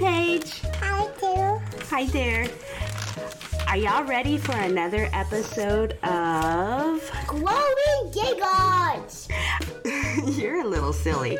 Paige. Hi, too. Hi there. Are y'all ready for another episode of Glowing Gigots? You're a little silly.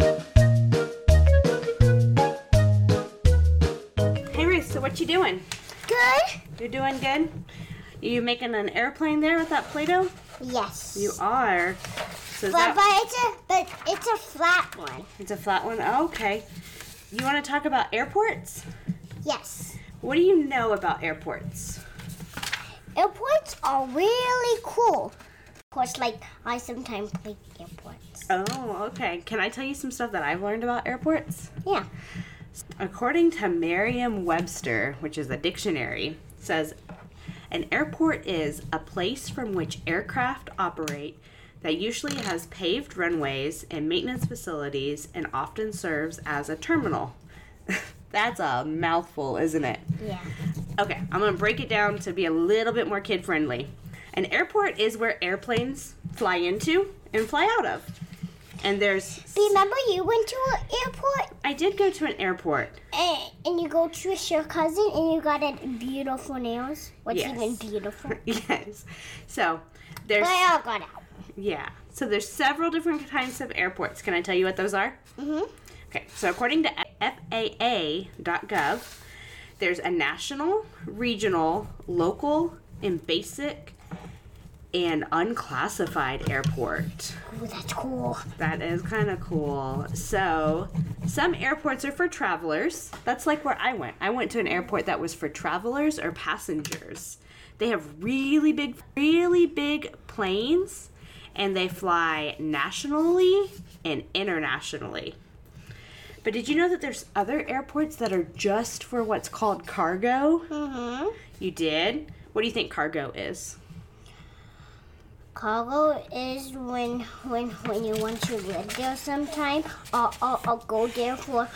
Hey Ruth, so what you doing? Good? You're doing good? You making an airplane there with that Play-Doh? Yes. You are. So is But that... it's a flat one. It's a flat one? Oh, okay. You want to talk about airports? Yes. What do you know about airports? Airports are really cool. Of course, like, I sometimes play airports. Oh, okay. Can I tell you some stuff that I've learned about airports? Yeah. According to Merriam-Webster, which is a dictionary, says an airport is a place from which aircraft operate that usually has paved runways and maintenance facilities and often serves as a terminal. That's a mouthful, isn't it? Yeah. Okay, I'm going to break it down to be a little bit more kid-friendly. An airport is where airplanes fly into and fly out of. And there's... Remember you went to an airport? I did go to an airport. And you go to your cousin and you got beautiful nails? What's Yes. even beautiful? Yes. So, there's... But I all got out. Yeah. So, there's several different types of airports. Can I tell you what those are? Mm-hmm. Okay. So, according to FAA.gov, there's a national, regional, local, and basic, and unclassified airport. Oh, that's cool. That is kind of cool. So, some airports are for travelers. That's like where I went. I went to an airport that was for travelers or passengers. They have really big planes, and they fly nationally and internationally. But did you know that there's other airports that are just for what's called cargo? Mm-hmm. You did? What do you think cargo is? Cargo is when you want to live there sometime. I'll go there for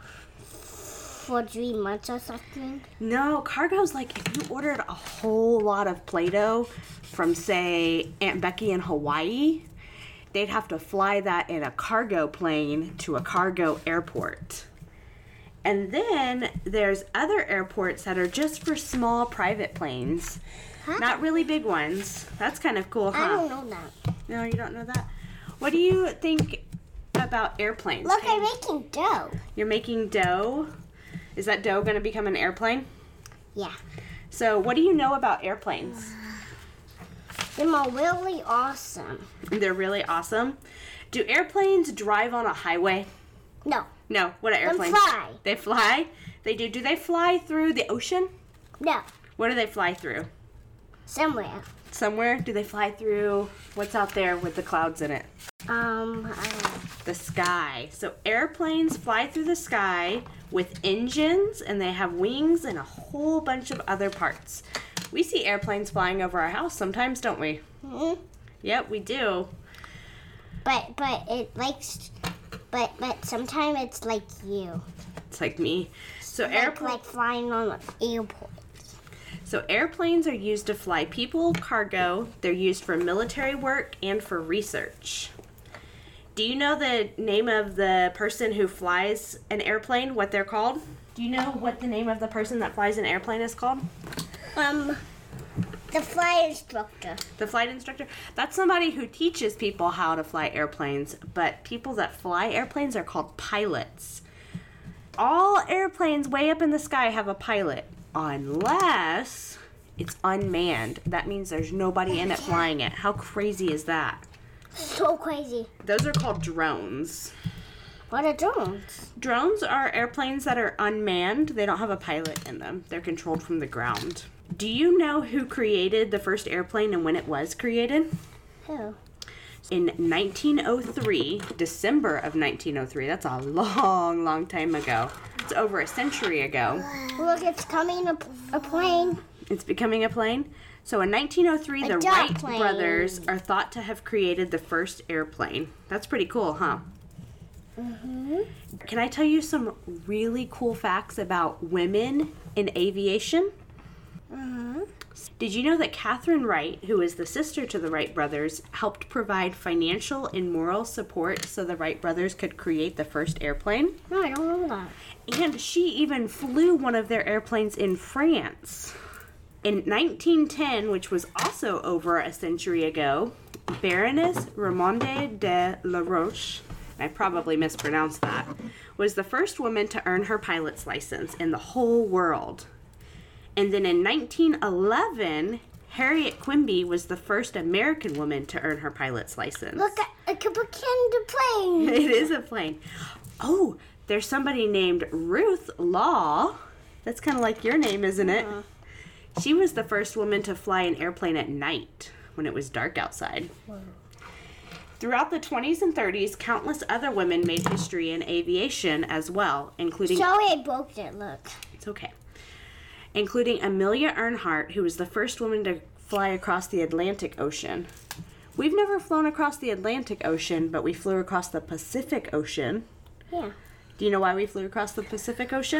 3 months or something. No, cargo's like if you ordered a whole lot of Play-Doh from, say, Aunt Becky in Hawaii, they'd have to fly that in a cargo plane to a cargo airport. And then there's other airports that are just for small private planes. Huh? Not really big ones. That's kind of cool, huh? I don't know that. No, you don't know that? What do you think about airplanes? Look, I'm making dough. You're making dough? Is that dough going to become an airplane? Yeah. So what do you know about airplanes? They're really awesome. They're really awesome. Do airplanes drive on a highway? No. No. What are airplanes? They fly. They fly? They do. Do they fly through the ocean? No. Where do they fly through? Somewhere. Somewhere? Do they fly through what's out there with the clouds in it? I don't know. The sky. So airplanes fly through the sky with engines, and they have wings and a whole bunch of other parts. We see airplanes flying over our house sometimes, don't we? Mm-hmm. Yep, we do. But it likes. But sometimes it's like you. It's like me. So Like flying on an airport. So airplanes are used to fly people, cargo. They're used for military work and for research. Do you know the name of the person who flies an airplane, what they're called? Do you know what the name of the person that flies an airplane is called? The flight instructor. The flight instructor? That's somebody who teaches people how to fly airplanes, but people that fly airplanes are called pilots. All airplanes way up in the sky have a pilot, unless it's unmanned. That means there's nobody in it flying it. How crazy is that? So crazy. Those are called drones. What are drones? Drones are airplanes that are unmanned. They don't have a pilot in them. They're controlled from the ground. Do you know who created the first airplane and when it was created? Who? In 1903, December of 1903. That's a long time ago. It's over a century ago. Look, it's coming a plane. It's becoming a plane. So in 1903, the duck Wright plane. brothers are thought to have created the first airplane. That's pretty cool, huh? Mm-hmm. Can I tell you some really cool facts about women in aviation? Mm-hmm. Did you know that Catherine Wright, who is the sister to the Wright brothers, helped provide financial and moral support so the Wright brothers could create the first airplane? No, I don't know that. And she even flew one of their airplanes in France. In 1910, which was also over a century ago, Baroness Ramonde de la Roche, I probably mispronounced that, was the first woman to earn her pilot's license in the whole world. And then in 1911, Harriet Quimby was the first American woman to earn her pilot's license. Look, I can pretend to plane. It is a plane. Oh, there's somebody named Ruth Law. That's kind of like your name, isn't it? She was the first woman to fly an airplane at night when it was dark outside. Wow. Throughout the 20s and 30s, countless other women made history in aviation as well, including... Sorry, I broke it, look. It's okay. Including Amelia Earhart, who was the first woman to fly across the Atlantic Ocean. We've never flown across the Atlantic Ocean, but we flew across the Pacific Ocean. Yeah. Do you know why we flew across the Pacific Ocean?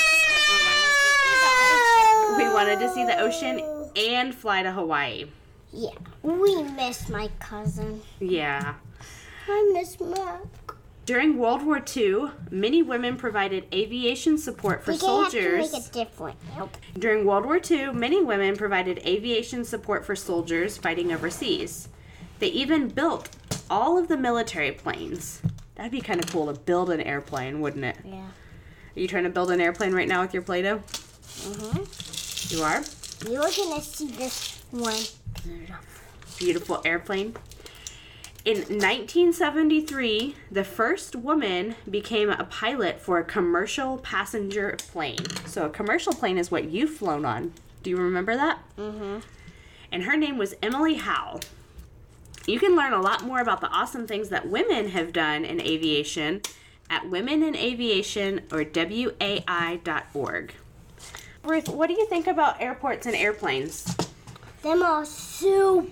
We wanted to see the ocean and fly to Hawaii. Yeah. We miss my cousin. Yeah. I miss Mark. During World War II, many women provided aviation support for soldiers. We have to make it different. Nope. During World War II, many women provided aviation support for soldiers fighting overseas. They even built all of the military planes. That'd be kind of cool to build an airplane, wouldn't it? Yeah. Are you trying to build an airplane right now with your Play-Doh? Mm-hmm. You are? You're going to see this one. Beautiful airplane. In 1973, the first woman became a pilot for a commercial passenger plane. So a commercial plane is what you've flown on. Do you remember that? Mm-hmm. And her name was Emily Howe. You can learn a lot more about the awesome things that women have done in aviation at Women in Aviation or WAI.org. Ruth, what do you think about airports and airplanes? Them are super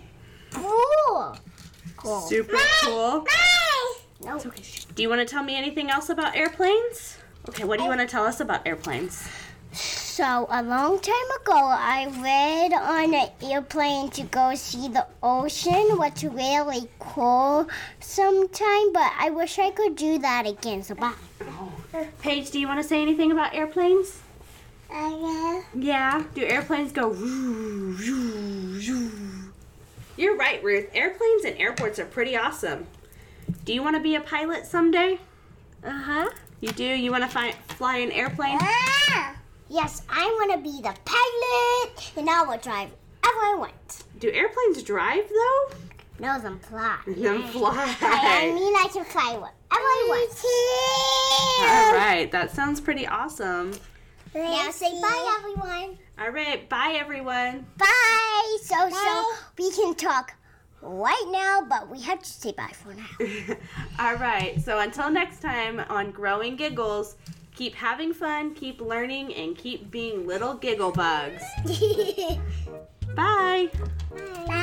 cool. Super cool. No. It's okay. Do you want to tell me anything else about airplanes? Okay, what do you want to tell us about airplanes? So, a long time ago, I read on an airplane to go see the ocean, which is really cool sometime, but I wish I could do that again, so bye. Oh. Paige, do you want to say anything about airplanes? Yeah. Do airplanes go woo, woo, woo? You're right, Ruth. Airplanes and airports are pretty awesome. Do you want to be a pilot someday? Uh-huh. You do? You want to fly an airplane? Yes, I want to be the pilot, and I will drive wherever I want. Do airplanes drive, though? No, them fly. Them fly. I mean, I can fly wherever I want. All right. That sounds pretty awesome. Now say bye, everyone. All right. Bye, everyone. Bye. So we can talk right now, but we have to say bye for now. All right. So until next time on Growing Giggles, keep having fun, keep learning, and keep being little giggle bugs. Bye. Bye.